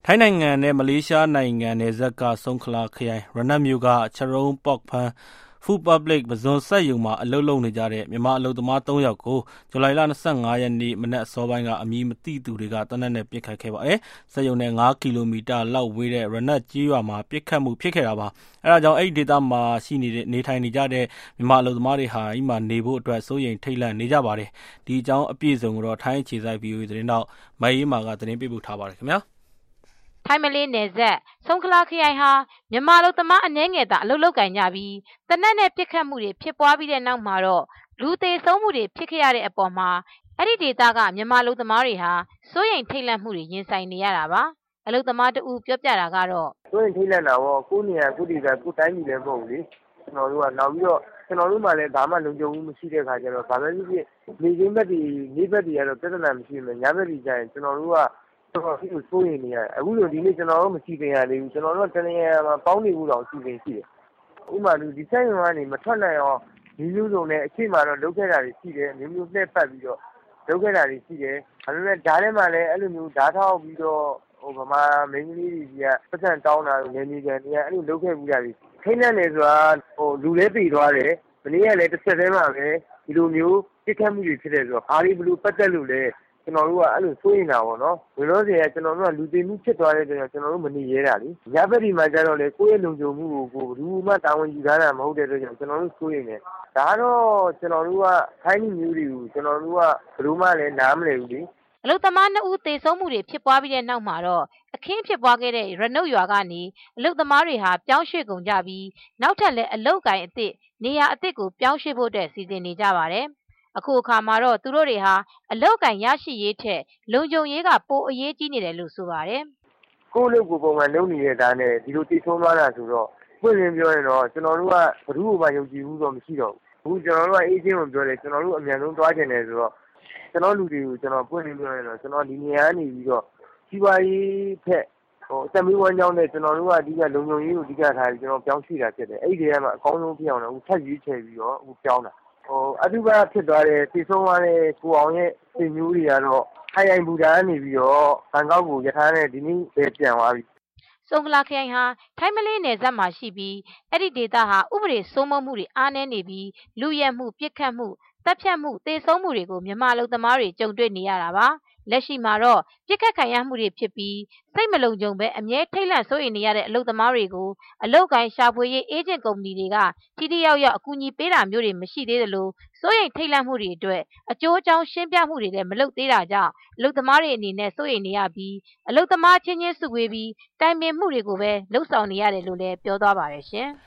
ထိုင်းနိုင်ငံနဲ့မလေးရှားနိုင်ငံနယ်စပ်ကဆုံခလာခရိုင်ရနတ်မြို့ကချရုံးပေါက်ဖန်း Food Public ပုဇွန်စက်ရုံမှာအလုပ်လုပ်နေကြတဲ့မြန်မာအလုပ်သမား၃ယောက်ကိုဇူလိုင်လ 25 ရက်နေ့မနက်အစောပိုင်းကအမည်မသိသူတွေကသေနတ်နဲ့ပစ်ခတ်ခဲ့ပါတယ်။စက်ရုံနဲ့5 ကီလိုမီတာလောက်ဝေးတဲ့ရနတ်ကျေးရွာမှာပစ်ခတ်မှုဖြစ်ခဲ့တာပါ။အဲဒါကြောင့်အဲဒီဒေသမှာနေထိုင်နေကြတဲ့မြန်မာအလုပ်သမားတွေဟာအိမ်မှာနေဖို့အတွက်စိုးရိမ်ထိတ်လန့်နေကြပါတယ်။ဒီအကြောင်းအပြည့်အစုံကိုတော့ထိုင်းအခြေစိုက် VOA သတင်းတောက်မအေးမာကသတင်းပေးပို့ထားပါတယ်ခင်ဗျာ။ထိုင်းမလေးနယ်စပ်ဆုံခလာခရိုင်ဟာမြန်မာအလုပ်သမားအနည်းငယ်သာအလုပ်လုပ်ကိုင်ကြပြီးတနက်နဲ့ပစ်ခတ်မှုတွေဖြစ်ပွားပြီးတဲ့နောက်မှာတော့လူသေဆုံးမှုတွေဖြစ်ခဲ့ရတဲ့အပေါ်မှာအဲ့ဒီဒေသကမြန်မာအလုပ်သမားတွေဟာစိုးရိမ်ထိတ်လန့်မှုတွေရင်ဆိုင်နေရတာပါအလုပ်သမားတဦးပြောပြတာကတော့စိုးရိမ်ထိတ်လန့်တာပေါ့ကိုယ့်နေရာကိုယ့်ဒေသကိုယ်တိုင်းပြည်လည်းမဟုတ်ဘူးလေကျွန်တော်တို့ကနောက်ပြီးတော့ကျွန်တော်တို့မှလည်းဘာမှလုံခြုံမှုမရှိတဲ့ခါကျတော့ဘာပဲဖြစ်ဖြစ်နေရင်းဘက်တွေနေဘက်တွေကတော့ပြဿနာမရှိဘူးညဘက်တွေကျရင်ကျွန်တော်တို့ကတော်တော်စိုးရိမ်နေရတယ်အခုလိုဒီနေ့ကျွန်တော်တို့မရှိခင်ရသေးဘူးကျွန်တော်တို့တနေရာမှာပေါင်းနေမှုတော့ရှိနေရှိတယ်ဥပမာဒီဆိုင်ရုံကနေမထွက်နိုင်အောင်ဒီလူစုံနဲ့အချိန်မှတော့လုပ်ခဲ့တာတွေရှိတယ်မျိုးမျိုးနဲ့ပတ်ပြီးတော့လုပ်ခဲ့တာတွေရှိတယ်ဒါပေမဲ့ဓာတ်ထဲမှာလည်းအဲ့လိုမျိုးဓာတ်ထောက်ပြီးတော့ဗမာမင်းကလေးတွေကပတ်စံတောင်းတာနေနေကြတယ်အဲ့လိုလုပ်ခဲ့ပြီးတာတွေထိန်းနေဆိုတာလူလည်းပြေးသွားတယ်မနေ့ကလည်းတစ်ဆက်တည်းမှာပဲဒီလိုမျိုးပြစ်ခတ်မှုတွေဖြစ်တယ်ဆိုတော့အားလေးဘလို့ပတ်သက်လို့လဲကျွန်တော်တို့ကအဲ့လိုစိုးရိမ်တာပေါ့နော်ဘယ်လိုလဲကျွန်တော်တို့ကလူသိမှုဖြစ်သွားတဲ့အတွက်ကျွန်တော်တို့မနေရတာလေညဘက်ဒီမှာကျတော့လေကိုယ့်ရဲ့လုံခြုံမှုကိုဘူးမှတာဝန်ယူထားတာမဟုတ်တဲ့အတွက်ကြောင့်ကျွန်တော်တို့စိုးရိမ်နေဒါတော့ကျွန်တော်တို့ကခိုင်းမျိုးတွေကိုကျွန်တော်တို့ကဘယ်လိုမှလည်းနားမလည်ဘူးလေအလုပ်သမား2ဦးသေဆုံးမှုတွေဖြစ်ပွားပြီးတဲ့နောက်မှာတော့အခင်းဖြစ်ပွားခဲ့တဲ့ရနုတ်ရွာကနေအလုပ်သမားတွေဟာပြောင်းရွှေ့ကုန်ကြပြီးနောက်ထပ်လည်းအလုပ်ကိုင်အသစ်နေရာအသစ်ကိုပြောင်းရွှေ့ဖို့အတွက်စီစဉ်နေကြပါတယ်အခုအခါမှာတော့သူတို့တွေဟာအလောက်ကန်ရရှိရေးထက်လုံခြုံရေးကပိုအရေးကြီးနေတယ်လို့ဆိုပါတယ်ကိုယ့်လုပ်ကိုပုံမှန်လုပ်နေတဲ့ဒါနဲ့ဒီလိုတည်ဆုံးသွားတာဆိုတော့ပွင့်လင်းပြောရင်တော့ကျွန်တော်တို့ကဘယ်သူ့ကိုမှယုံကြည်ဘူးတော့မရှိတော့ဘူးအခုကျွန်တော်တို့ကအေးချင်းကိုပြောတယ်ကျွန်တော်တို့အမြန်ဆုံးသွားကျင်တယ်ဆိုတော့ကျွန်တော်လူတွေကိုကျွန်တော်ပွင့်လင်းပြောရင်တော့ကျွန်တော်ဒီနေရာကနေပြီးတော့စီးပွားရေးဖက်တမီးဝမ်းကြောင်းနဲ့ကျွန်တော်တို့ကအဓိကလုံခြုံရေးကိုအဓိကထားပြီးကျွန်တော်ပြောင်းရွှေ့တာဖြစ်တယ်အဲ့ဒီတည်းကမှအကောင်းဆုံးဖြစ်အောင်လည်းအခုထပ်ရွေးချယ်ပြီးတော့အခုပြောင်းတာအတူကဖြစ်သွားတဲ့တည်ဆုံးသွားတဲ့ကိုအောင်ရဲ့သင်မျိုးတွေကတော့ခိုင်ရိုင်ဘူတာကနေပြီးတော့ဘန်ကောက်ကိုရထားနဲ့ဒီနေ့ပဲပြန်သွားပြီဆုံခလာခရိုင်ဟာထိုင်းမလေးနယ်စပ်မှာရှိပြီးအဲ့ဒီဒေသဟာဥပဒေစိုးမိုးမှုတွေအားနည်းနေပြီးလူရဲမှုပြစ်ခတ်မှုတပ်ဖြတ်မှုသေဆုံးမှုတွေကိုမြန်မာအလုပ်သမားတွေကြုံတွေ့နေရတာပါလက်ရှိမှာတော့ပြစ်ခတ်ခံရမှုတွေဖြစ်ပြီးစိတ်မလုံခြုံပဲအမြဲထိတ်လန့်စိုးရိမ်နေရတဲ့အလုပ်သမားတွေကိုအလုပ်ကိုင်းရှာဖွေရေးအေဂျင့်ကုမ္ပဏီတွေကထိထိရောက်ရောက်အကူအညီပေးတာမျိုးတွေမရှိသေးသလိုစိုးရိမ်ထိတ်လန့်မှုတွေအတွက်အကျိုးအကြောင်းရှင်းပြမှုတွေလည်းမလုပ်သေးတာကြောင့်အလုပ်သမားတွေအနေနဲ့စိုးရိမ်နေရပြီးအလုပ်သမားချင်းချင်းစုဝေးပြီးတိုင်ပင်မှုတွေကိုပဲလှုပ်ဆောင်နေရတယ်လို့လည်းပြောသွားပါတယ်ရှင်။